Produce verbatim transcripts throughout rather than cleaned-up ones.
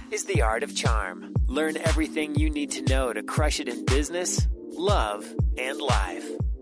is The Art of Charm. Learn everything you need to know to crush it in business, love, and life.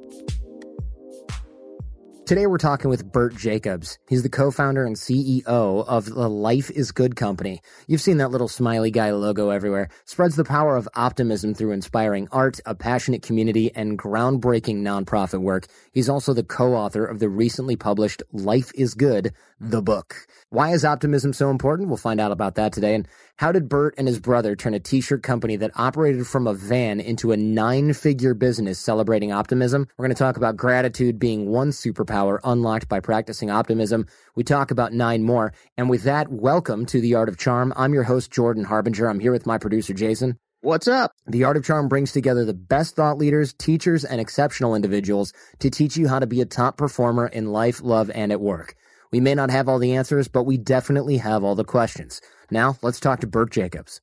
Today we're talking with Burt Jacobs. He's the co-founder and C E O of the Life is Good company. You've seen that little smiley guy logo everywhere. Spreads the power of optimism through inspiring art, a passionate community, and groundbreaking nonprofit work. He's also the co-author of the recently published Life is Good, the book. Why is optimism so important? We'll find out about that today. And how did Burt and his brother turn a t-shirt company that operated from a van into a nine-figure business celebrating optimism? We're going to talk about gratitude being one superpower unlocked by practicing optimism. We talk about nine more. And with that, welcome to The Art of Charm. I'm your host, Jordan Harbinger. I'm here with my producer, Jason. What's up? The Art of Charm brings together the best thought leaders, teachers, and exceptional individuals to teach you how to be a top performer in life, love, and at work. We may not have all the answers, but we definitely have all the questions. Now, let's talk to Burt Jacobs.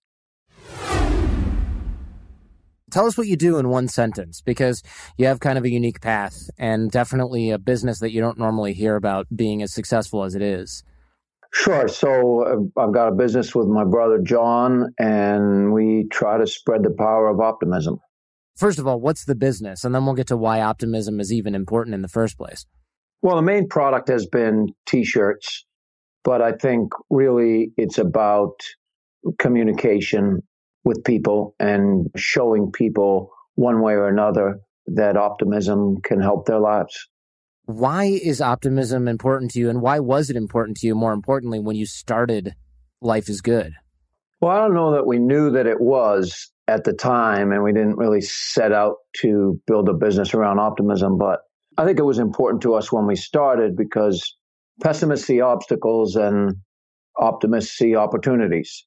Tell us what you do in one sentence, because you have kind of a unique path and definitely a business that you don't normally hear about being as successful as it is. Sure. So uh, I've got a business with my brother, John, and we try to spread the power of optimism. First of all, what's the business? And then we'll get to why optimism is even important in the first place. Well, the main product has been T-shirts, but I think really it's about communication with people and showing people one way or another that optimism can help their lives. Why is optimism important to you, and why was it important to you, more importantly, when you started Life is Good? Well, I don't know that we knew that it was at the time, and we didn't really set out to build a business around optimism, but I think it was important to us when we started because pessimists see obstacles and optimists see opportunities.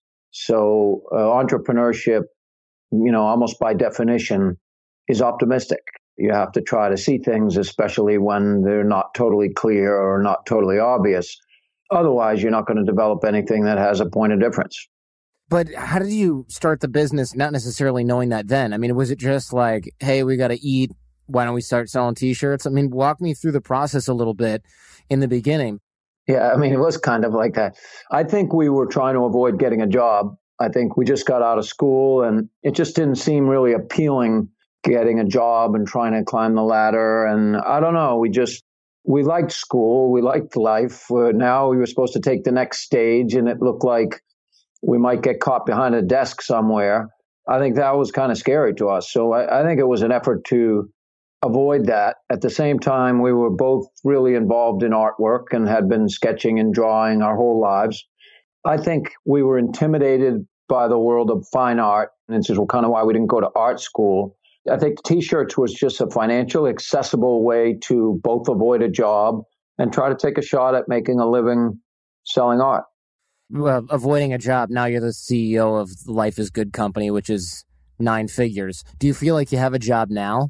So uh, entrepreneurship, you know, almost by definition, is optimistic. You have to try to see things, especially when they're not totally clear or not totally obvious. Otherwise, you're not going to develop anything that has a point of difference. But how did you start the business, not necessarily knowing that then? I mean, was it just like, hey, we got to eat, why don't we start selling T-shirts? I mean, walk me through the process a little bit in the beginning. Yeah, I mean, it was kind of like that. I think we were trying to avoid getting a job. I think we just got out of school and it just didn't seem really appealing getting a job and trying to climb the ladder. And I don't know, we just, we liked school, we liked life. Uh, now we were supposed to take the next stage and it looked like we might get caught behind a desk somewhere. I think that was kind of scary to us. So I, I think it was an effort to avoid that. At the same time, we were both really involved in artwork and had been sketching and drawing our whole lives. I think we were intimidated by the world of fine art, and this is kind of why we didn't go to art school. I think T-shirts was just a financially accessible way to both avoid a job and try to take a shot at making a living selling art. Well, avoiding a job, now you're the C E O of Life is Good company, which is nine figures. Do you feel like you have a job now?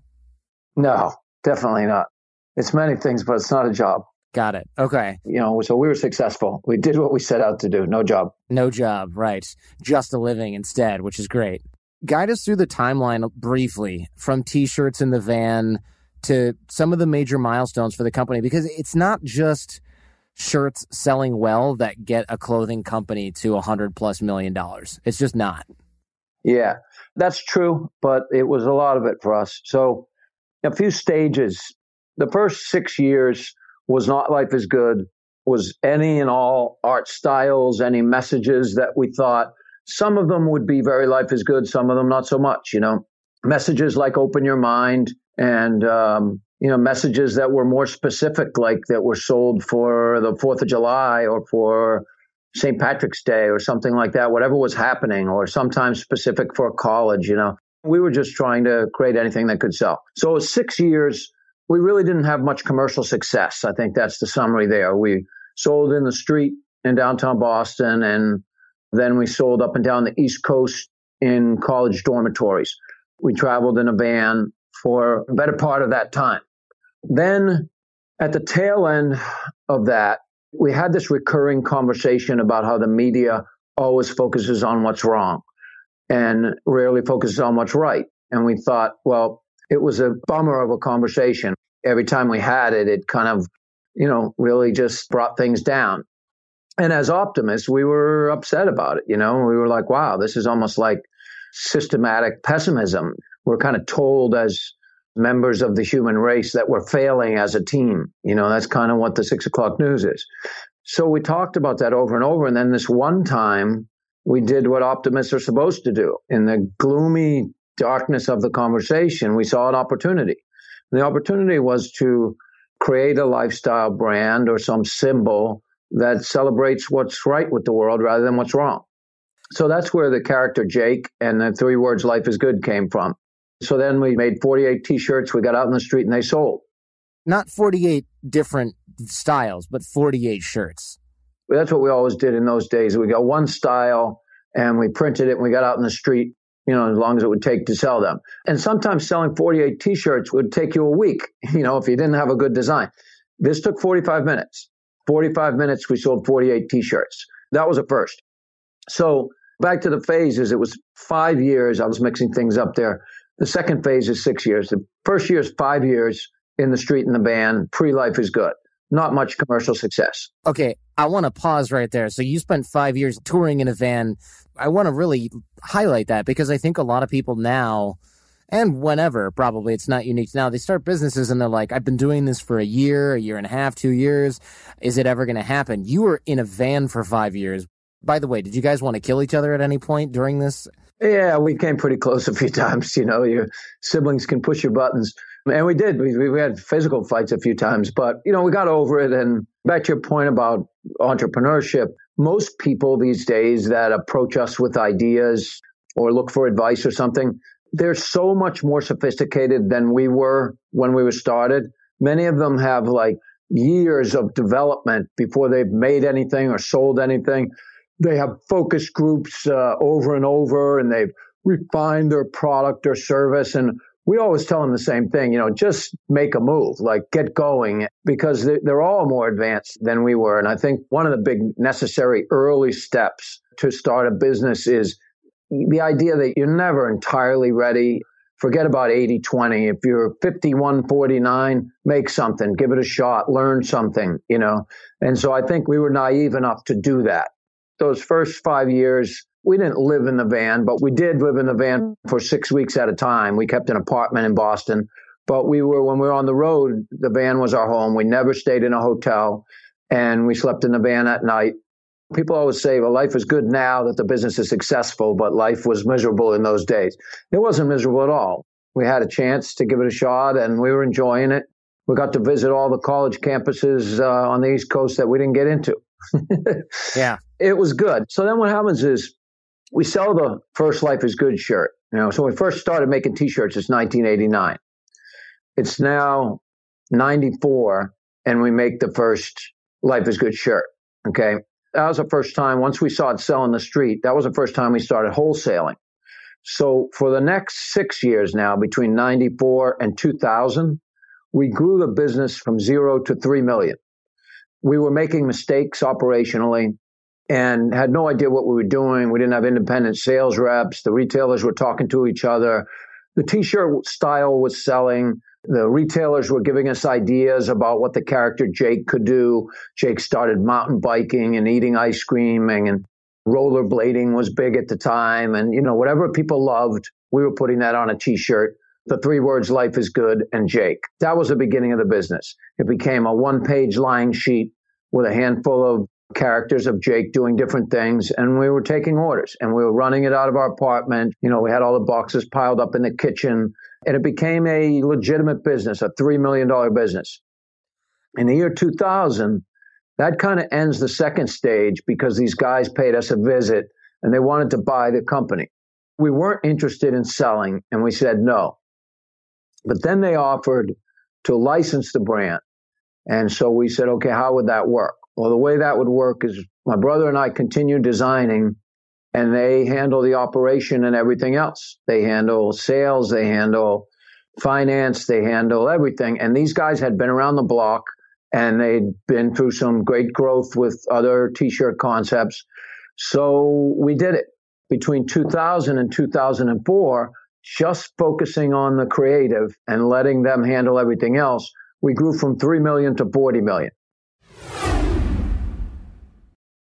No, definitely not. It's many things, but it's not a job. Got it. Okay. You know, so we were successful. We did what we set out to do. No job. No job, right. Just a living instead, which is great. Guide us through the timeline briefly, from T-shirts in the van to some of the major milestones for the company, because it's not just shirts selling well that get a clothing company to a hundred plus million dollars. It's just not. Yeah, that's true, but it was a lot of it for us. So a few stages. The first six years was not Life is Good, was any and all art styles, any messages that we thought some of them would be very Life is Good, some of them not so much, you know, messages like open your mind and, um, you know, messages that were more specific, like that were sold for the fourth of July or for Saint Patrick's Day or something like that, whatever was happening, or sometimes specific for college, you know. We were just trying to create anything that could sell. So it was six years. We really didn't have much commercial success. I think that's the summary there. We sold in the street in downtown Boston, and then we sold up and down the East Coast in college dormitories. We traveled in a van for a better part of that time. Then at the tail end of that, we had this recurring conversation about how the media always focuses on what's wrong and rarely focuses on what's right. And we thought, well, it was a bummer of a conversation. Every time we had it, it kind of, you know, really just brought things down. And as optimists, we were upset about it. You know, we were like, wow, this is almost like systematic pessimism. We're kind of told as members of the human race that we're failing as a team. You know, that's kind of what the six o'clock news is. So we talked about that over and over. And then this one time we did what optimists are supposed to do. In the gloomy darkness of the conversation, we saw an opportunity. And the opportunity was to create a lifestyle brand or some symbol that celebrates what's right with the world rather than what's wrong. So that's where the character Jake and the three words, life is good, came from. So then we made forty-eight T-shirts. We got out in the street and they sold. Not forty-eight different styles, but forty-eight shirts. That's what we always did in those days. We got one style and we printed it and we got out in the street, you know, as long as it would take to sell them. And sometimes selling forty-eight T-shirts would take you a week, you know, if you didn't have a good design. This took forty-five minutes. forty-five minutes, we sold forty-eight T-shirts. That was a first. So back to the phases, it was five years. I was mixing things up there. The second phase is six years. The first year is five years in the street in the van, pre-Life is Good. Not much commercial success. Okay, I want to pause right there. So you spent five years touring in a van. I want to really highlight that because I think a lot of people now, and whenever, probably it's not unique now, they start businesses and they're like, I've been doing this for a year, a year and a half, two years. Is it ever going to happen? You were in a van for five years. By the way, did you guys want to kill each other at any point during this? Yeah, we came pretty close a few times. You know, your siblings can push your buttons. And we did. We, we had physical fights a few times. But, you know, we got over it. And back to your point about entrepreneurship, most people these days that approach us with ideas or look for advice or something, they're so much more sophisticated than we were when we were started. Many of them have like years of development before they've made anything or sold anything. They have focus groups uh, over and over, and they've refined their product or service. And we always tell them the same thing, you know, just make a move, like get going, because they're all more advanced than we were. And I think one of the big necessary early steps to start a business is the idea that you're never entirely ready. Forget about eighty twenty. If you're fifty-one forty-nine, make something, give it a shot, learn something, you know. And so I think we were naive enough to do that. Those first five years, we didn't live in the van, but we did live in the van for six weeks at a time. We kept an apartment in Boston, but we were, when we were on the road, the van was our home. We never stayed in a hotel, and we slept in the van at night. People always say, well, life is good now that the business is successful, but life was miserable in those days. It wasn't miserable at all. We had a chance to give it a shot, and we were enjoying it. We got to visit all the college campuses uh, on the East Coast that we didn't get into. Yeah. It was good. So then what happens is we sell the first Life is Good shirt. You know, so when we first started making T-shirts, it's nineteen eighty-nine. It's now ninety-four, and we make the first Life is Good shirt. Okay. That was the first time, once we saw it sell in the street, that was the first time we started wholesaling. So for the next six years now, between ninety-four and two thousand, we grew the business from zero to three million. We were making mistakes operationally and had no idea what we were doing. We didn't have independent sales reps. The retailers were talking to each other. The T-shirt style was selling. The retailers were giving us ideas about what the character Jake could do. Jake started mountain biking and eating ice cream, and rollerblading was big at the time. And, you know, whatever people loved, we were putting that on a T-shirt. The three words, life is good, and Jake. That was the beginning of the business. It became a one-page line sheet with a handful of characters of Jake doing different things, and we were taking orders, and we were running it out of our apartment. You know, we had all the boxes piled up in the kitchen, and it became a legitimate business, a three million dollars business. In the year two thousand, that kind of ends the second stage because these guys paid us a visit, and they wanted to buy the company. We weren't interested in selling, and we said no. But then they offered to license the brand. And so we said, okay, how would that work? Well, the way that would work is my brother and I continue designing, and they handle the operation and everything else. They handle sales, they handle finance, they handle everything. And these guys had been around the block, and they'd been through some great growth with other T-shirt concepts. So we did it. Between two thousand and two thousand four, just focusing on the creative and letting them handle everything else, we grew from three million to forty million.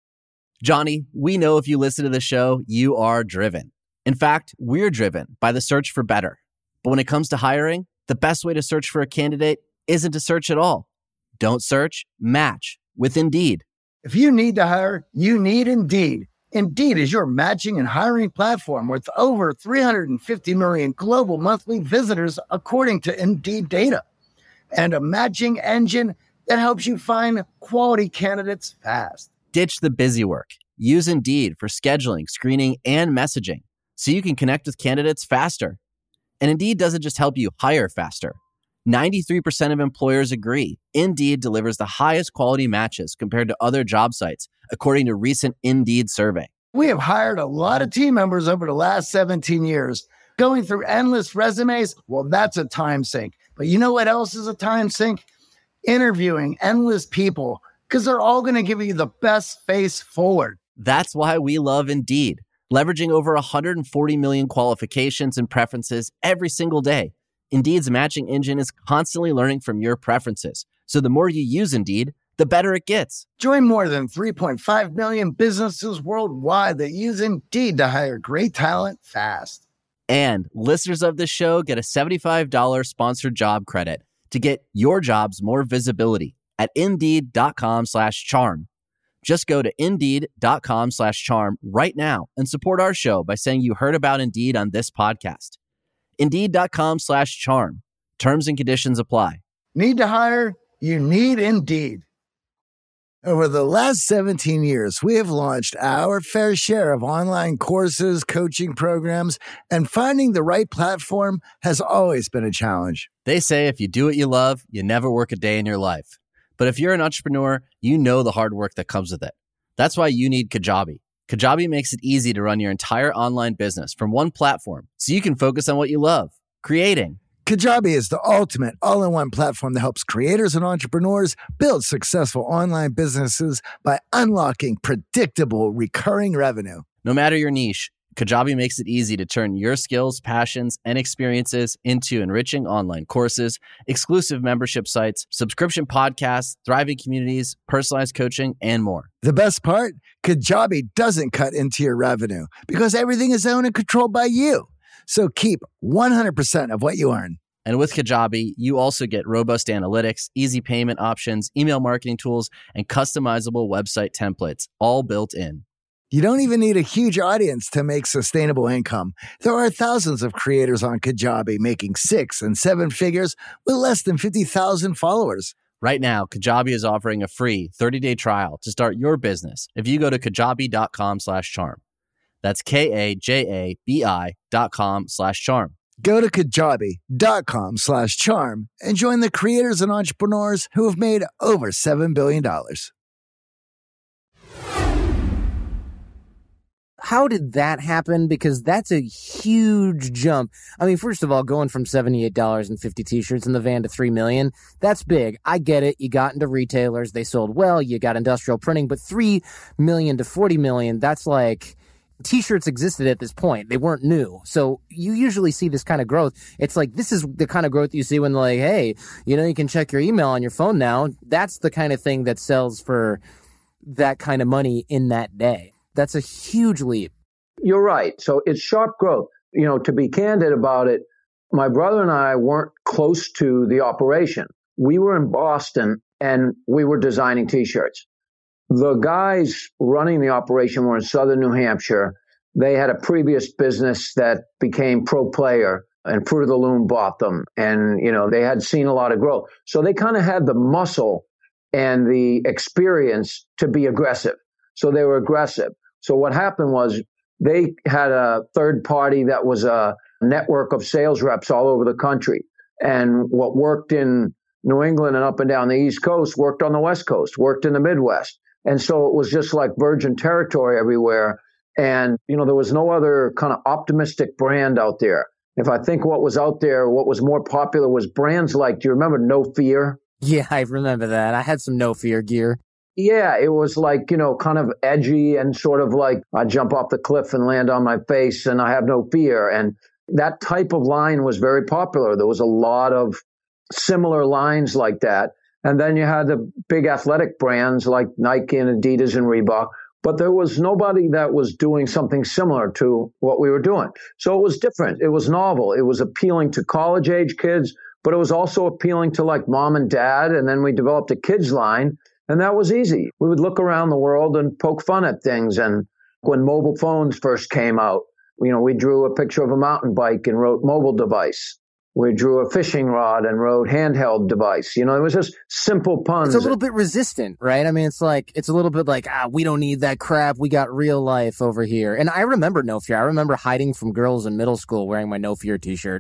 Johnny, we know if you listen to the show, you are driven. In fact, we're driven by the search for better. But when it comes to hiring, the best way to search for a candidate isn't to search at all. Don't search, match with Indeed. If you need to hire, you need Indeed. Indeed is your matching and hiring platform with over three hundred fifty million global monthly visitors, according to Indeed data, and a matching engine that helps you find quality candidates fast. Ditch the busy work. Use Indeed for scheduling, screening, and messaging so you can connect with candidates faster. And Indeed doesn't just help you hire faster. ninety-three percent of employers agree Indeed delivers the highest quality matches compared to other job sites, according to a recent Indeed survey. We have hired a lot of team members over the last seventeen years. Going through endless resumes, well, that's a time sink. But you know what else is a time sink? Interviewing endless people, because they're all going to give you the best face forward. That's why we love Indeed, leveraging over one hundred forty million qualifications and preferences every single day. Indeed's matching engine is constantly learning from your preferences. So the more you use Indeed, the better it gets. Join more than three point five million businesses worldwide that use Indeed to hire great talent fast. And listeners of this show get a seventy-five dollars sponsored job credit to get your jobs more visibility at Indeed.com slash charm. Just go to Indeed.com slash charm right now and support our show by saying you heard about Indeed on this podcast. Indeed.com slash charm. Terms and conditions apply. Need to hire? You need Indeed. Over the last seventeen years, we have launched our fair share of online courses, coaching programs, and finding the right platform has always been a challenge. They say if you do what you love, you never work a day in your life. But if you're an entrepreneur, you know the hard work that comes with it. That's why you need Kajabi. Kajabi makes it easy to run your entire online business from one platform so you can focus on what you love, creating. Kajabi is the ultimate all-in-one platform that helps creators and entrepreneurs build successful online businesses by unlocking predictable, recurring revenue. No matter your niche, Kajabi makes it easy to turn your skills, passions, and experiences into enriching online courses, exclusive membership sites, subscription podcasts, thriving communities, personalized coaching, and more. The best part? Kajabi doesn't cut into your revenue because everything is owned and controlled by you. So keep one hundred percent of what you earn. And with Kajabi, you also get robust analytics, easy payment options, email marketing tools, and customizable website templates, all built in. You don't even need a huge audience to make sustainable income. There are thousands of creators on Kajabi making six and seven figures with less than fifty thousand followers. Right now, Kajabi is offering a free thirty-day trial to start your business if you go to kajabi.com slash charm. That's K-A-J-A-B-I dot com slash charm. Go to kajabi.com slash charm and join the creators and entrepreneurs who have made over seven billion dollars. How did that happen? Because that's a huge jump. I mean, first of all, going from seventy-eight dollars and fifty t-shirts in the van to three million dollars, that's big. I get it. You got into retailers. They sold well. You got industrial printing. But three million dollars to forty million dollars, that's like... T-shirts existed at this point. They weren't new. So you usually see this kind of growth. It's like, this is the kind of growth you see when they're like, hey, you know, you can check your email on your phone now. That's the kind of thing that sells for that kind of money in that day. That's a huge leap. You're right. So it's sharp growth. You know, to be candid about it, my brother and I weren't close to the operation. We were in Boston and we were designing T-shirts. The guys running the operation were in southern New Hampshire. They had a previous business that became Pro Player, and Fruit of the Loom bought them. And, you know, they had seen a lot of growth. So they kind of had the muscle and the experience to be aggressive. So they were aggressive. So what happened was they had a third party that was a network of sales reps all over the country. And what worked in New England and up and down the East Coast worked on the West Coast, worked in the Midwest. And so it was just like virgin territory everywhere. And, you know, there was no other kind of optimistic brand out there. If I think what was out there, what was more popular was brands like, do you remember No Fear? Yeah, I remember that. I had some No Fear gear. Yeah, it was like, you know, kind of edgy and sort of like I jump off the cliff and land on my face and I have no fear. And that type of line was very popular. There was a lot of similar lines like that. And then you had the big athletic brands like Nike and Adidas and Reebok, but there was nobody that was doing something similar to what we were doing. So it was different. It was novel. It was appealing to college age kids, but it was also appealing to like mom and dad. And then we developed a kids line, and that was easy. We would look around the world and poke fun at things. And when mobile phones first came out, you know, we drew a picture of a mountain bike and wrote mobile device. We drew a fishing rod and wrote handheld device. You know, it was just simple puns. It's a little bit resistant, right? I mean, it's like, it's a little bit like, ah, we don't need that crap. We got real life over here. And I remember No Fear. I remember hiding from girls in middle school wearing my No Fear t-shirt.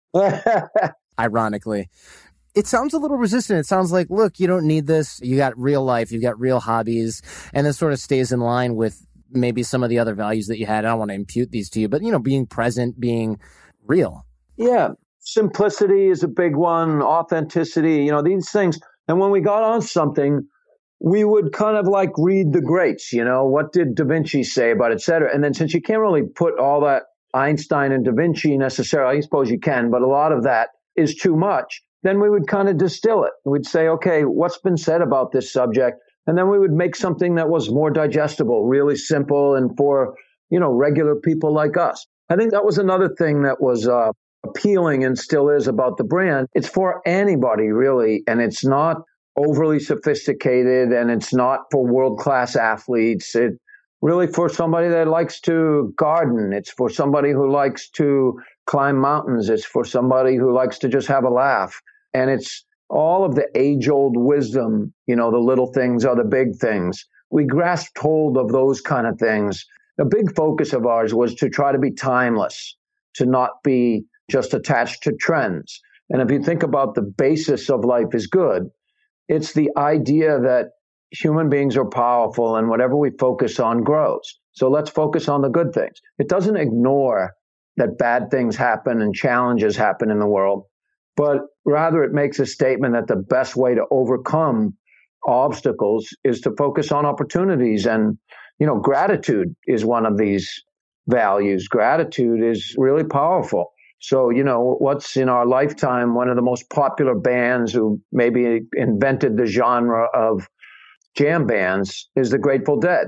Ironically. It sounds a little resistant. It sounds like, look, you don't need this. You got real life. You got real hobbies. And this sort of stays in line with maybe some of the other values that you had. I don't want to impute these to you, but, you know, being present, being real. Yeah. Simplicity is a big one, authenticity, you know, these things. And when we got on something, we would kind of like read the greats, you know, what did Da Vinci say about, et cetera. And then since you can't really put all that Einstein and Da Vinci necessarily, I suppose you can, but a lot of that is too much, then we would kind of distill it. We'd say, okay, what's been said about this subject? And then we would make something that was more digestible, really simple, and for, you know, regular people like us. I think that was another thing that was, uh, appealing and still is about the brand. It's for anybody, really, and it's not overly sophisticated, and it's not for world-class athletes. It really for somebody that likes to garden. It's for somebody who likes to climb mountains. It's for somebody who likes to just have a laugh. And it's all of the age-old wisdom, you know, the little things are the big things. We grasped hold of those kind of things. The big focus of ours was to try to be timeless, to not be just attached to trends. And if you think about the basis of life is good, it's the idea that human beings are powerful and whatever we focus on grows. So let's focus on the good things. It doesn't ignore that bad things happen and challenges happen in the world, but rather it makes a statement that the best way to overcome obstacles is to focus on opportunities. And, you know, gratitude is one of these values. Gratitude is really powerful. So, you know, what's in our lifetime, one of the most popular bands who maybe invented the genre of jam bands is the Grateful Dead.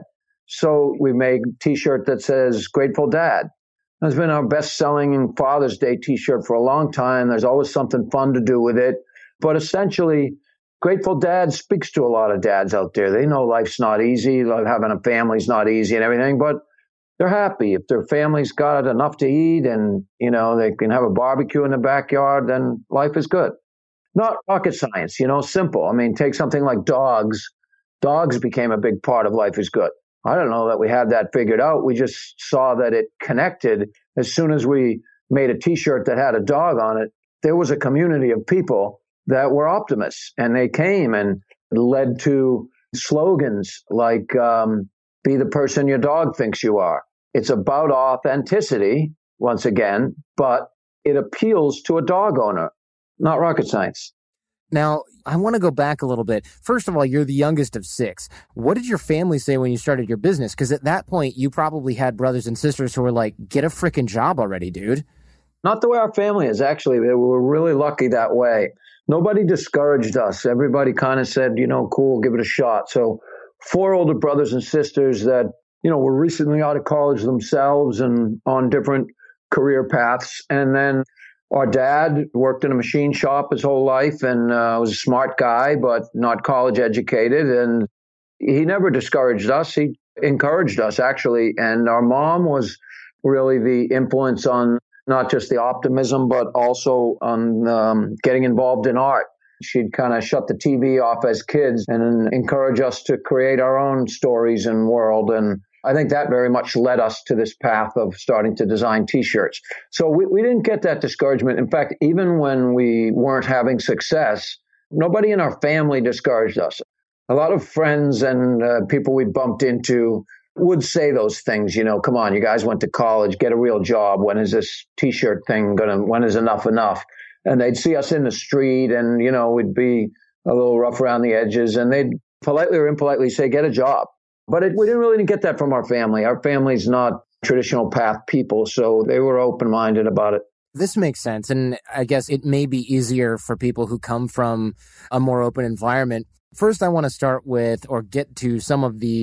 So we made a t-shirt that says Grateful Dad. It's been our best-selling Father's Day t-shirt for a long time. There's always something fun to do with it. But essentially, Grateful Dad speaks to a lot of dads out there. They know life's not easy, having a family's not easy and everything, but they're happy. If their family's got enough to eat and, you know, they can have a barbecue in the backyard, then life is good. Not rocket science, you know, simple. I mean, take something like dogs. Dogs became a big part of life is good. I don't know that we had that figured out. We just saw that it connected. As soon as we made a t-shirt that had a dog on it, there was a community of people that were optimists, and they came and led to slogans like, um, be the person your dog thinks you are. It's about authenticity, once again, but it appeals to a dog owner, not rocket science. Now, I want to go back a little bit. First of all, you're the youngest of six. What did your family say when you started your business? Because at that point, you probably had brothers and sisters who were like, get a freaking job already, dude. Not the way our family is, actually. We were really lucky that way. Nobody discouraged us. Everybody kind of said, you know, cool, give it a shot. So four older brothers and sisters that, you know, were recently out of college themselves and on different career paths. And then our dad worked in a machine shop his whole life and uh, was a smart guy, but not college educated. And he never discouraged us. He encouraged us, actually. And our mom was really the influence on not just the optimism, but also on um, getting involved in art. She'd kind of shut the T V off as kids and encourage us to create our own stories and world. And I think that very much led us to this path of starting to design T-shirts. So we, we didn't get that discouragement. In fact, even when we weren't having success, nobody in our family discouraged us. A lot of friends and uh, people we bumped into would say those things, you know, come on, you guys went to college, get a real job. When is this T-shirt thing going to, when is enough enough? And they'd see us in the street and, you know, we'd be a little rough around the edges and they'd politely or impolitely say, get a job. But it, we didn't really get that from our family. Our family's not traditional path people, so they were open-minded about it. This makes sense. And I guess it may be easier for people who come from a more open environment. First, I want to start with or get to some of the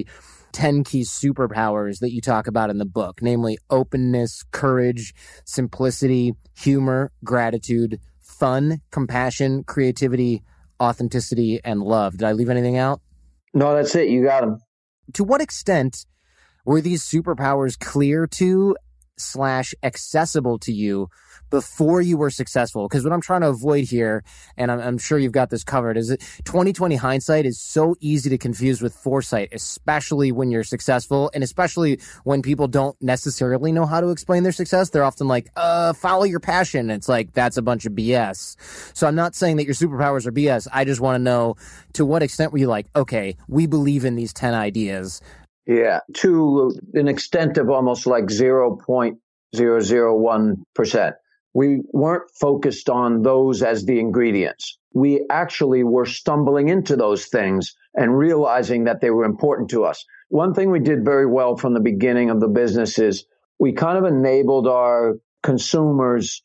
ten key superpowers that you talk about in the book, namely openness, courage, simplicity, humor, gratitude, fun, compassion, creativity, authenticity, and love. Did I leave anything out? No, that's it. You got them. To what extent were these superpowers clear to slash accessible to you before you were successful? Because what I'm trying to avoid here, and I'm, I'm sure you've got this covered, is that twenty twenty hindsight is so easy to confuse with foresight, especially when you're successful, and especially when people don't necessarily know how to explain their success. They're often like, uh, follow your passion. It's like, that's a bunch of B S. So I'm not saying that your superpowers are B S. I just want to know, to what extent were you like, okay, we believe in these ten ideas. Yeah, to an extent of almost like zero point zero zero one percent. We weren't focused on those as the ingredients. We actually were stumbling into those things and realizing that they were important to us. One thing we did very well from the beginning of the business is we kind of enabled our consumers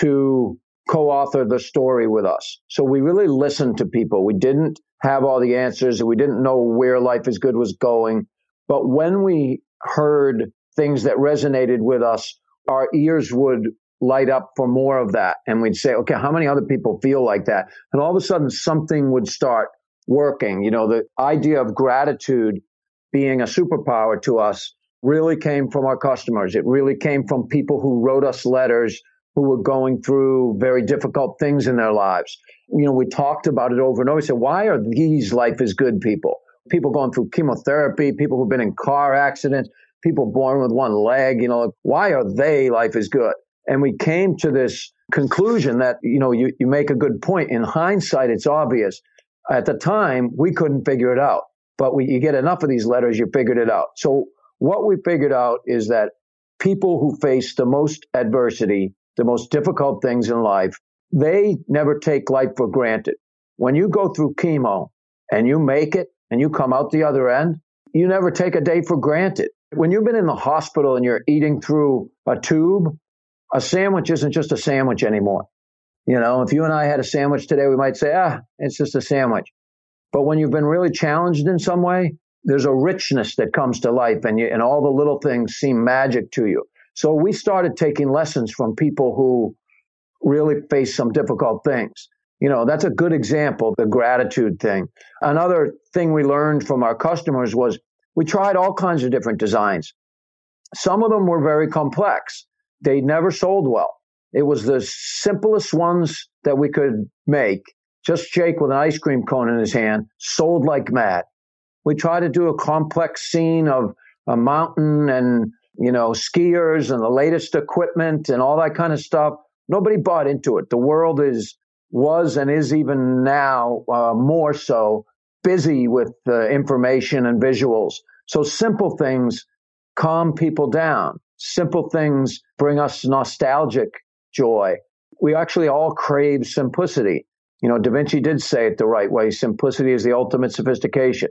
to co-author the story with us. So we really listened to people. We didn't have all the answers. We didn't know where Life is Good was going. But when we heard things that resonated with us, our ears would light up for more of that. And we'd say, okay, how many other people feel like that? And all of a sudden, something would start working. You know, the idea of gratitude being a superpower to us really came from our customers. It really came from people who wrote us letters, who were going through very difficult things in their lives. You know, we talked about it over and over. We said, why are these Life is Good people? People going through chemotherapy, people who've been in car accidents, people born with one leg, you know, why are they Life is Good? And we came to this conclusion that, you know, you, you make a good point. In hindsight, it's obvious. At the time, we couldn't figure it out. But we, you get enough of these letters, you figured it out. So what we figured out is that people who face the most adversity, the most difficult things in life, they never take life for granted. When you go through chemo and you make it and you come out the other end, you never take a day for granted. When you've been in the hospital and you're eating through a tube, a sandwich isn't just a sandwich anymore. You know, if you and I had a sandwich today, we might say, ah, it's just a sandwich. But when you've been really challenged in some way, there's a richness that comes to life, and you, and all the little things seem magic to you. So we started taking lessons from people who really face some difficult things. You know, that's a good example, the gratitude thing. Another thing we learned from our customers was we tried all kinds of different designs. Some of them were very complex. They never sold well. It was the simplest ones that we could make. Just Jake with an ice cream cone in his hand, sold like mad. We tried to do a complex scene of a mountain and, you know, skiers and the latest equipment and all that kind of stuff. Nobody bought into it. The world is, was and is even now uh, more so busy with uh, information and visuals. So simple things calm people down. Simple things bring us nostalgic joy. We actually all crave simplicity. You know, Da Vinci did say it the right way. Simplicity is the ultimate sophistication.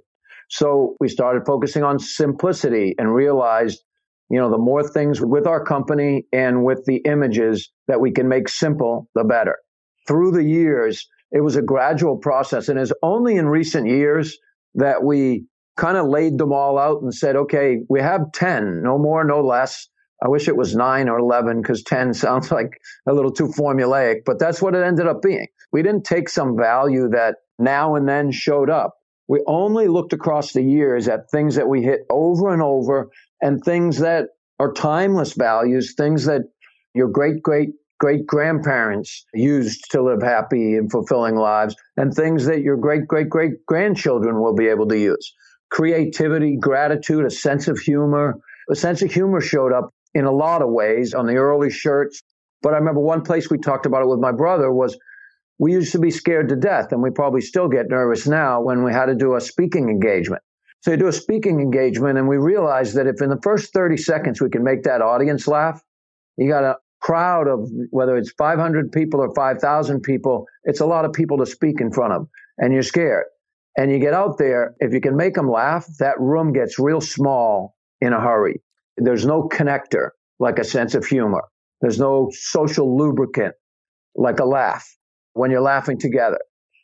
So we started focusing on simplicity and realized, you know, the more things with our company and with the images that we can make simple, the better. Through the years, it was a gradual process. And it's only in recent years that we kind of laid them all out and said, okay, we have ten, no more, no less. I wish it was nine or eleven because ten sounds like a little too formulaic, but that's what it ended up being. We didn't take some value that now and then showed up. We only looked across the years at things that we hit over and over and things that are timeless values, things that your great, great, great grandparents used to live happy and fulfilling lives, and things that your great, great, great grandchildren will be able to use. Creativity, gratitude, a sense of humor. A sense of humor showed up in a lot of ways on the early shirts. But I remember one place we talked about it with my brother was we used to be scared to death, and we probably still get nervous now when we had to do a speaking engagement. So you do a speaking engagement, and we realized that if in the first thirty seconds we can make that audience laugh, you got a crowd of, whether it's five hundred people or five thousand people, it's a lot of people to speak in front of, and you're scared. And you get out there, if you can make them laugh, that room gets real small in a hurry. There's no connector like a sense of humor. There's no social lubricant like a laugh when you're laughing together.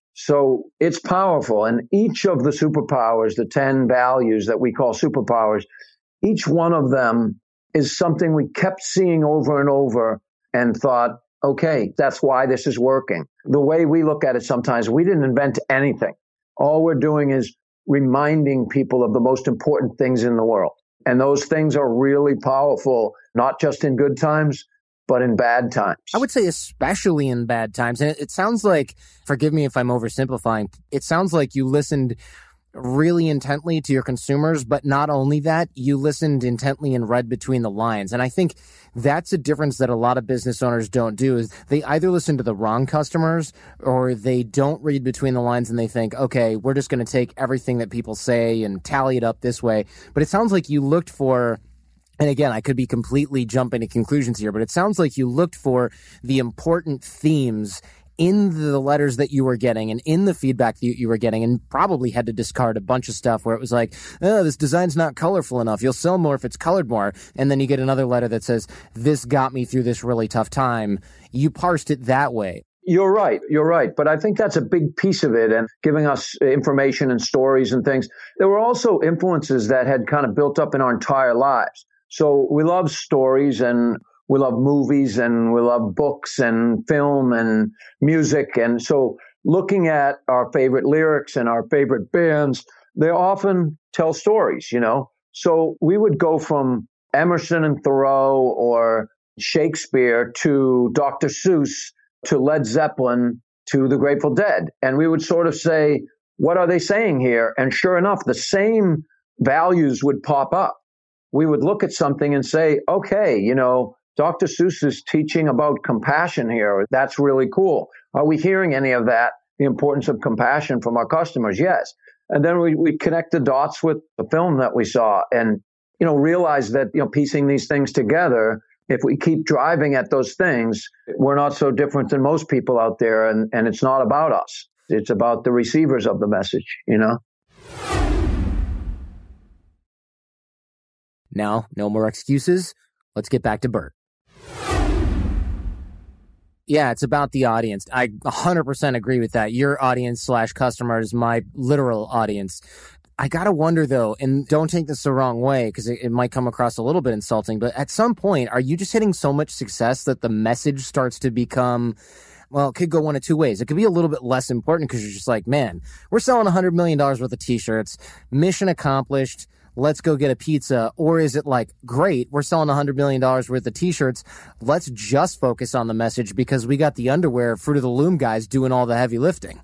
So it's powerful. And each of the superpowers, the ten values that we call superpowers, each one of them is something we kept seeing over and over and thought, okay, that's why this is working. The way we look at it sometimes, we didn't invent anything. All we're doing is reminding people of the most important things in the world. And those things are really powerful, not just in good times, but in bad times. I would say especially in bad times. And it, it sounds like, forgive me if I'm oversimplifying, it sounds like you listened really intently to your consumers, but not only that, you listened intently and read between the lines. And I think that's a difference that a lot of business owners don't do, is they either listen to the wrong customers or they don't read between the lines and they think, okay, we're just going to take everything that people say and tally it up this way. But it sounds like you looked for, and again, I could be completely jumping to conclusions here, but it sounds like you looked for the important themes in the letters that you were getting and in the feedback that you were getting, and probably had to discard a bunch of stuff where it was like, oh, this design's not colorful enough. You'll sell more if it's colored more. And then you get another letter that says, this got me through this really tough time. You parsed it that way. You're right. You're right. But I think that's a big piece of it, and giving us information and stories and things. There were also influences that had kind of built up in our entire lives. So we love stories, and we love movies, and we love books and film and music. And so looking at our favorite lyrics and our favorite bands, they often tell stories, you know. So we would go from Emerson and Thoreau or Shakespeare to Doctor Seuss to Led Zeppelin to the Grateful Dead. And we would sort of say, what are they saying here? And sure enough, the same values would pop up. We would look at something and say, okay, you know, Doctor Seuss is teaching about compassion here. That's really cool. Are we hearing any of that, the importance of compassion from our customers? Yes. And then we, we connect the dots with the film that we saw and, you know, realize that, you know, piecing these things together, if we keep driving at those things, we're not so different than most people out there. And, and it's not about us. It's about the receivers of the message, you know? Now, no more excuses. Let's get back to Bert. Yeah, it's about the audience. I one hundred percent agree with that. Your audience slash customer is my literal audience. I got to wonder, though, and don't take this the wrong way because it, it might come across a little bit insulting, but at some point, are you just hitting so much success that the message starts to become, well, it could go one of two ways. It could be a little bit less important because you're just like, man, we're selling one hundred million dollars worth of t-shirts, mission accomplished. Let's go get a pizza. Or is it like, great, we're selling one hundred million dollars worth of t-shirts. Let's just focus on the message because we got the underwear, Fruit of the Loom guys doing all the heavy lifting.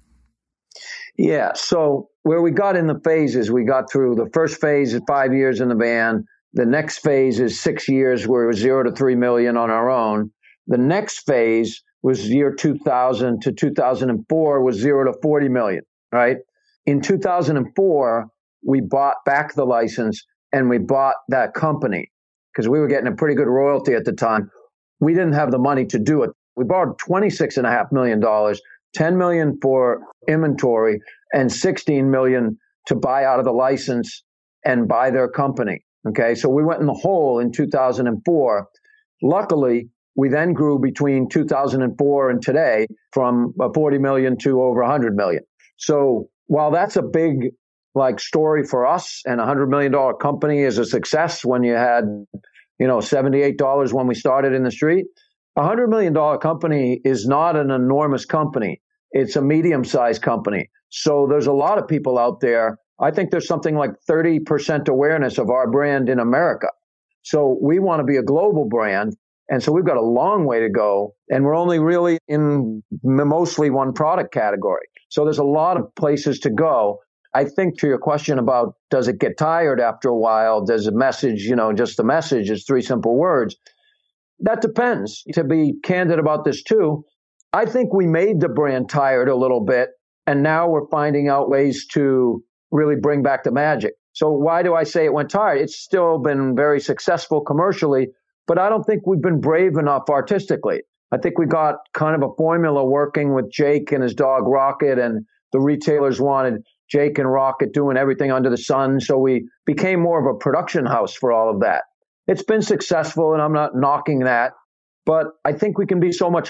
Yeah. So where we got in the phases, we got through the first phase is five years in the van. The next phase is six years where it was zero to three million on our own. The next phase was year two thousand to two thousand four was zero to forty million, right? In two thousand four, we bought back the license and we bought that company because we were getting a pretty good royalty at the time. We didn't have the money to do it. We borrowed twenty-six and a half million dollars, ten million for inventory and sixteen million to buy out of the license and buy their company. Okay. So we went in the hole in two thousand four. Luckily, we then grew between two thousand four and today from forty million to over one hundred million. So while that's a big like story for us, and a one hundred million dollars company is a success when you had, you know, seventy-eight dollars when we started in the street, a one hundred million dollars company is not an enormous company. It's a medium-sized company. So there's a lot of people out there. I think there's something like thirty percent awareness of our brand in America. So we want to be a global brand. And so we've got a long way to go. And we're only really in mostly one product category. So there's a lot of places to go. I think to your question about does it get tired after a while? Does a message, you know, just the message is three simple words? That depends. To be candid about this too, I think we made the brand tired a little bit, and now we're finding out ways to really bring back the magic. So why do I say it went tired? It's still been very successful commercially, but I don't think we've been brave enough artistically. I think we got kind of a formula working with Jake and his dog Rocket, and the retailers wanted Jake and Rocket doing everything under the sun. So we became more of a production house for all of that. It's been successful, and I'm not knocking that, but I think we can be so much more.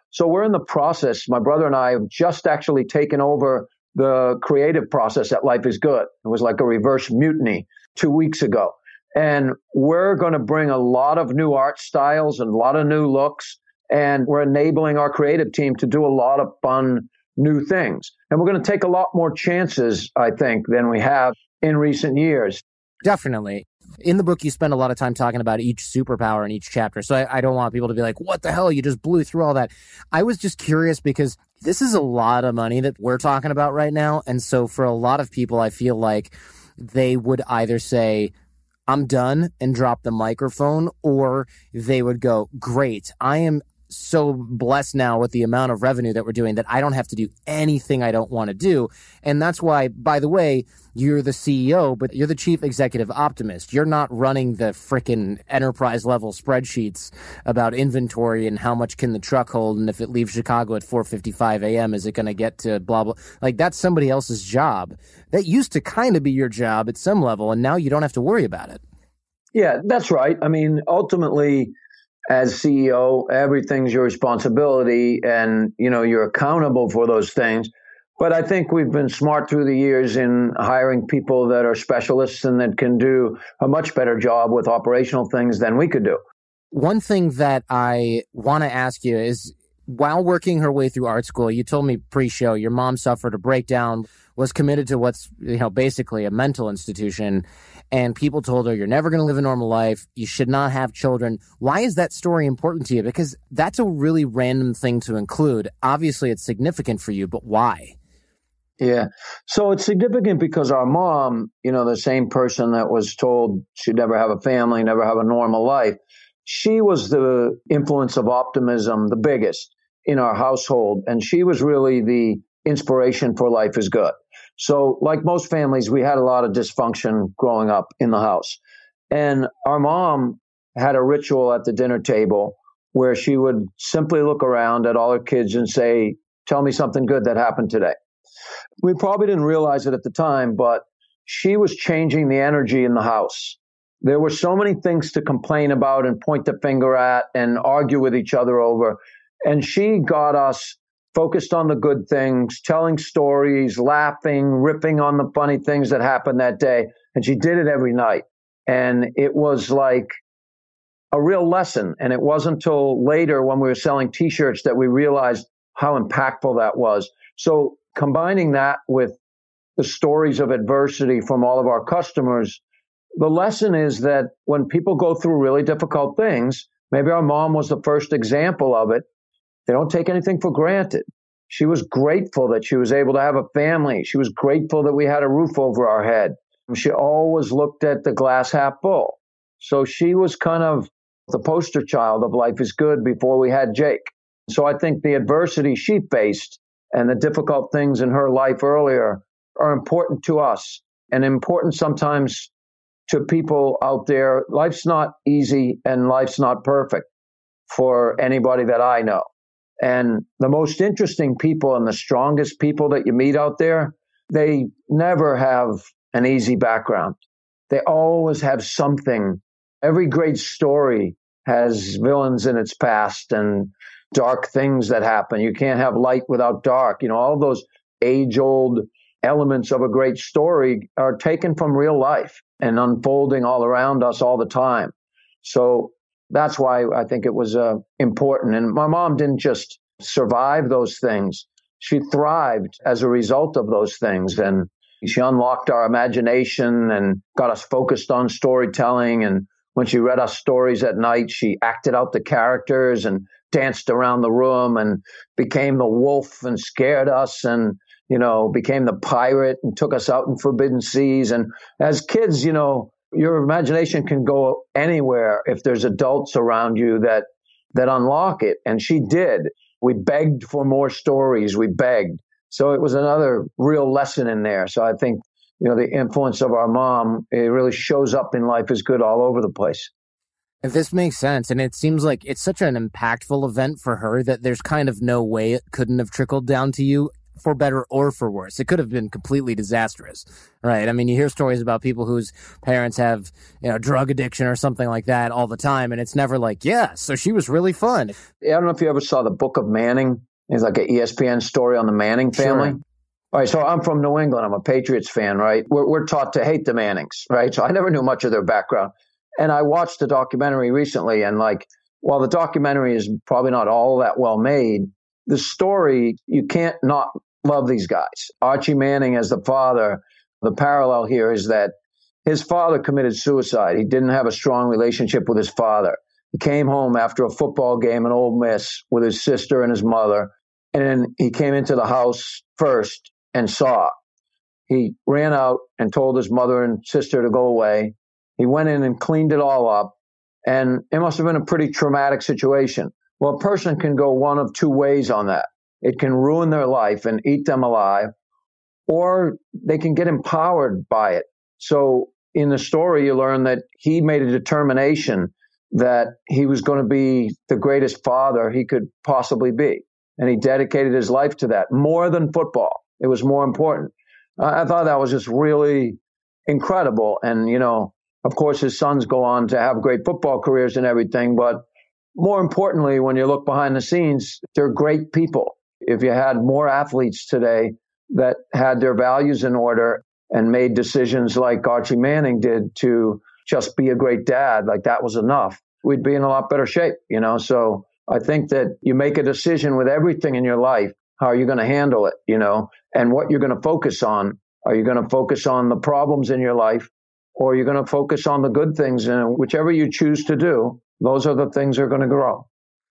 So we're in the process. My brother and I have just actually taken over the creative process at Life is Good. It was like a reverse mutiny two weeks ago. And we're going to bring a lot of new art styles and a lot of new looks. And we're enabling our creative team to do a lot of fun new things. And we're going to take a lot more chances, I think, than we have in recent years. Definitely. In the book, you spend a lot of time talking about each superpower in each chapter. So I, I don't want people to be like, what the hell? You just blew through all that. I was just curious because this is a lot of money that we're talking about right now. And so for a lot of people, I feel like they would either say, I'm done and drop the microphone, or they would go, great, I am so blessed now with the amount of revenue that we're doing that I don't have to do anything I don't want to do. And that's why, by the way, you're the C E O, but you're the chief executive optimist. You're not running the frickin' enterprise level spreadsheets about inventory and how much can the truck hold. And if it leaves Chicago at four fifty-five a.m., is it going to get to blah, blah. Like, that's somebody else's job. That used to kind of be your job at some level. And now you don't have to worry about it. Yeah, that's right. I mean, ultimately, as C E O, everything's your responsibility, and, you know, you're accountable for those things. But I think we've been smart through the years in hiring people that are specialists and that can do a much better job with operational things than we could do. One thing that I want to ask you is, while working her way through art school, you told me pre-show your mom suffered a breakdown, was committed to what's, you know, basically a mental institution, and people told her, you're never going to live a normal life. You should not have children. Why is that story important to you? Because that's a really random thing to include. Obviously, it's significant for you, but why? Yeah. So it's significant because our mom, you know, the same person that was told she'd never have a family, never have a normal life, she was the influence of optimism, the biggest in our household. And she was really the inspiration for Life is Good. So like most families, we had a lot of dysfunction growing up in the house. And our mom had a ritual at the dinner table where she would simply look around at all her kids and say, tell me something good that happened today. We probably didn't realize it at the time, but she was changing the energy in the house. There were so many things to complain about and point the finger at and argue with each other over. And she got us focused on the good things, telling stories, laughing, ripping on the funny things that happened that day. And she did it every night. And it was like a real lesson. And it wasn't until later when we were selling T-shirts that we realized how impactful that was. So combining that with the stories of adversity from all of our customers, the lesson is that when people go through really difficult things, maybe our mom was the first example of it, they don't take anything for granted. She was grateful that she was able to have a family. She was grateful that we had a roof over our head. She always looked at the glass half full. So she was kind of the poster child of Life is Good before we had Jake. So I think the adversity she faced and the difficult things in her life earlier are important to us and important sometimes to people out there. Life's not easy and life's not perfect for anybody that I know. And the most interesting people and the strongest people that you meet out there, they never have an easy background. They always have something. Every great story has villains in its past and dark things that happen. You can't have light without dark. You know, all those age-old elements of a great story are taken from real life and unfolding all around us all the time. So that's why I think it was uh, important. And my mom didn't just survive those things. She thrived as a result of those things. And she unlocked our imagination and got us focused on storytelling. And when she read us stories at night, she acted out the characters and danced around the room and became the wolf and scared us and, you know, became the pirate and took us out in forbidden seas. And as kids, you know, your imagination can go anywhere if there's adults around you that that unlock it. And she did. We begged for more stories. We begged. So it was another real lesson in there. So I think, you know, the influence of our mom, it really shows up in Life is Good all over the place. If this makes sense, and it seems like it's such an impactful event for her that there's kind of no way it couldn't have trickled down to you for better or for worse. It could have been completely disastrous, right? I mean, you hear stories about people whose parents have, you know, drug addiction or something like that all the time, and it's never like, yeah, so she was really fun. Yeah, I don't know if you ever saw the Book of Manning. It's like an E S P N story on the Manning family. Sure. All right, so I'm from New England. I'm a Patriots fan, right? We're, we're taught to hate the Mannings, right? So I never knew much of their background. And I watched the documentary recently, and like, while the documentary is probably not all that well made, the story, you can't not love these guys. Archie Manning as the father, the parallel here is that his father committed suicide. He didn't have a strong relationship with his father. He came home after a football game in Ole Miss with his sister and his mother, and then he came into the house first and saw. He ran out and told his mother and sister to go away. He went in and cleaned it all up, and it must have been a pretty traumatic situation. Well, a person can go one of two ways on that. It can ruin their life and eat them alive, or they can get empowered by it. So in the story, you learn that he made a determination that he was going to be the greatest father he could possibly be. And he dedicated his life to that more than football. It was more important. I thought that was just really incredible. And, you know, of course, his sons go on to have great football careers and everything. But more importantly, when you look behind the scenes, they're great people. If you had more athletes today that had their values in order and made decisions like Archie Manning did to just be a great dad, like that was enough, we'd be in a lot better shape, you know? So I think that you make a decision with everything in your life. How are you going to handle it, you know, and what you're going to focus on? Are you going to focus on the problems in your life, or are you going to focus on the good things? And whichever you choose to do, those are the things that are going to grow.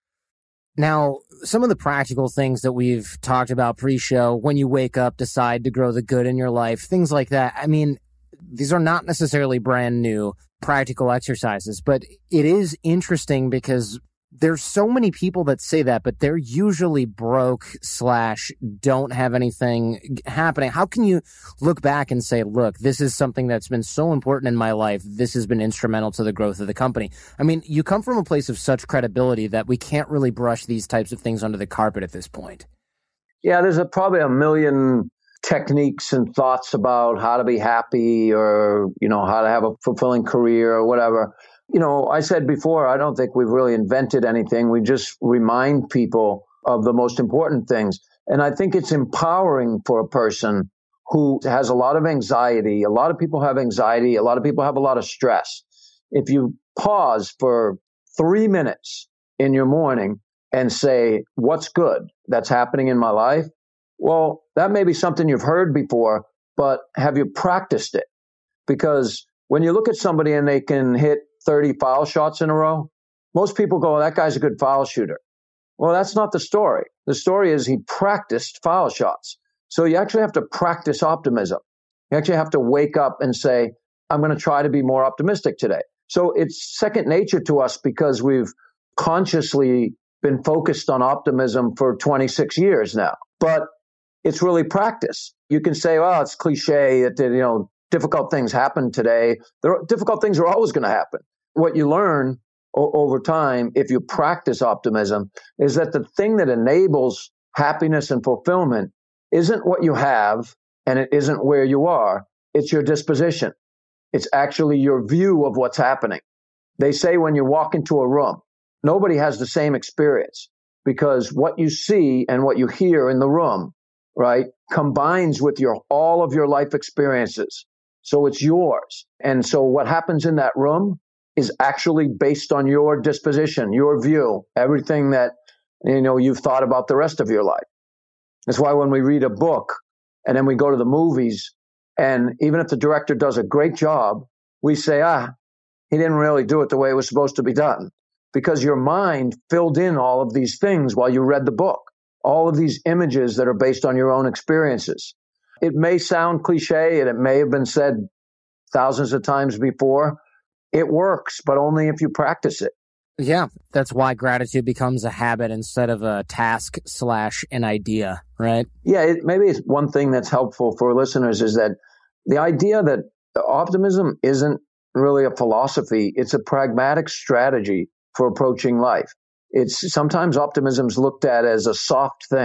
Now, some of the practical things that we've talked about pre-show, when you wake up, decide to grow the good in your life, things like that. I mean, these are not necessarily brand new practical exercises, but it is interesting because there's so many people that say that, but they're usually broke slash don't have anything happening. How can you look back and say, look, this is something that's been so important in my life. This has been instrumental to the growth of the company. I mean, you come from a place of such credibility that we can't really brush these types of things under the carpet at this point. Yeah, there's a, probably a million techniques and thoughts about how to be happy, or, you know, how to have a fulfilling career or whatever. You know, I said before, I don't think we've really invented anything. We just remind people of the most important things. And I think it's empowering for a person who has a lot of anxiety. A lot of people have anxiety. A lot of people have a lot of stress. If you pause for three minutes in your morning and say, what's good that's happening in my life? Well, that may be something you've heard before, but have you practiced it? Because when you look at somebody and they can hit thirty foul shots in a row, most people go, oh, that guy's a good foul shooter. Well, that's not the story. The story is he practiced foul shots. So you actually have to practice optimism. You actually have to wake up and say, I'm going to try to be more optimistic today. So it's second nature to us because we've consciously been focused on optimism for twenty-six years now. But it's really practice. You can say, well, it's cliche that, you know, difficult things happen today. There are, difficult things are always going to happen. What you learn o- over time, if you practice optimism, is that the thing that enables happiness and fulfillment isn't what you have, and it isn't where you are. It's your disposition. It's actually your view of what's happening. They say when you walk into a room, nobody has the same experience, because what you see and what you hear in the room, right, combines with your all of your life experiences. So it's yours. And so what happens in that room is actually based on your disposition, your view, everything that, you know, you've thought about the rest of your life. That's why when we read a book and then we go to the movies, and even if the director does a great job, we say, ah, he didn't really do it the way it was supposed to be done, because your mind filled in all of these things while you read the book, all of these images that are based on your own experiences. It may sound cliche, and it may have been said thousands of times before. It works, but only if you practice it. Yeah, that's why gratitude becomes a habit instead of a task slash an idea, right? Yeah, it, maybe it's one thing that's helpful for listeners is that the idea that optimism isn't really a philosophy. It's a pragmatic strategy for approaching life. It's sometimes optimism is looked at as a soft thing.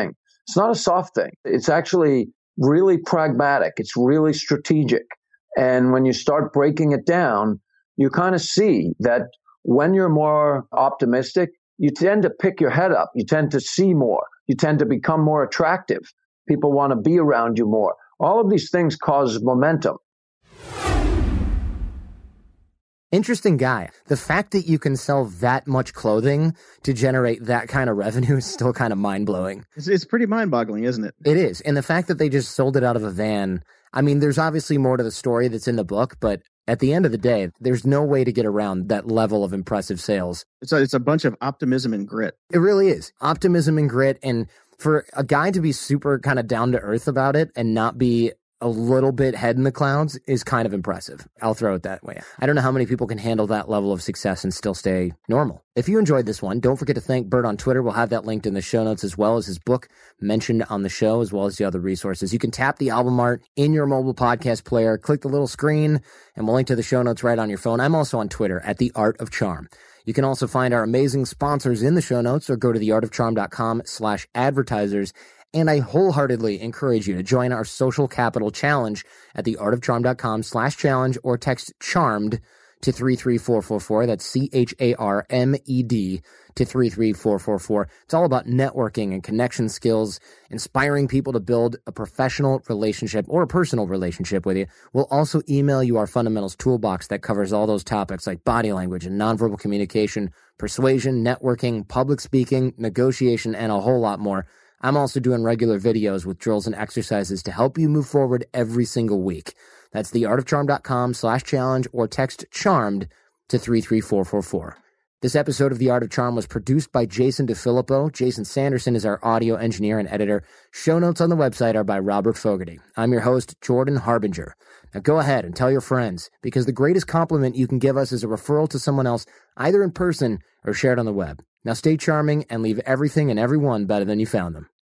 It's not a soft thing. It's actually really pragmatic. It's really strategic. And when you start breaking it down, you kind of see that when you're more optimistic, you tend to pick your head up. You tend to see more. You tend to become more attractive. People want to be around you more. All of these things cause momentum. Interesting guy. The fact that you can sell that much clothing to generate that kind of revenue is still kind of mind-blowing. It's, it's pretty mind-boggling, isn't it? It is. And the fact that they just sold it out of a van, I mean, there's obviously more to the story that's in the book, but at the end of the day, there's no way to get around that level of impressive sales. It's a, it's a bunch of optimism and grit. It really is. Optimism and grit. And for a guy to be super kind of down to earth about it and not be a little bit head in the clouds is kind of impressive. I'll throw it that way. I don't know how many people can handle that level of success and still stay normal. If you enjoyed this one, don't forget to thank Bert on Twitter. We'll have that linked in the show notes, as well as his book mentioned on the show, as well as the other resources. You can tap the album art in your mobile podcast player, click the little screen, and we'll link to the show notes right on your phone. I'm also on Twitter at The Art of Charm. You can also find our amazing sponsors in the show notes, or go to theartofcharm.com slash advertisers. And I wholeheartedly encourage you to join our social capital challenge at theartofcharm.com slash challenge, or text CHARMED to three three four four four. That's C H A R M E D to three three four four four. It's all about networking and connection skills, inspiring people to build a professional relationship or a personal relationship with you. We'll also email you our fundamentals toolbox that covers all those topics like body language and nonverbal communication, persuasion, networking, public speaking, negotiation, and a whole lot more. I'm also doing regular videos with drills and exercises to help you move forward every single week. That's theartofcharm.com slash challenge, or text CHARMED to three three four four four. This episode of The Art of Charm was produced by Jason DeFilippo. Jason Sanderson is our audio engineer and editor. Show notes on the website are by Robert Fogarty. I'm your host, Jordan Harbinger. Now go ahead and tell your friends, because the greatest compliment you can give us is a referral to someone else, either in person or shared on the web. Now stay charming and leave everything and everyone better than you found them.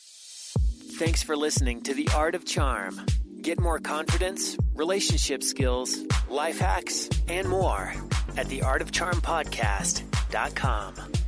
Thanks for listening to The Art of Charm. Get more confidence, relationship skills, life hacks, and more at the art of charm podcast dot com.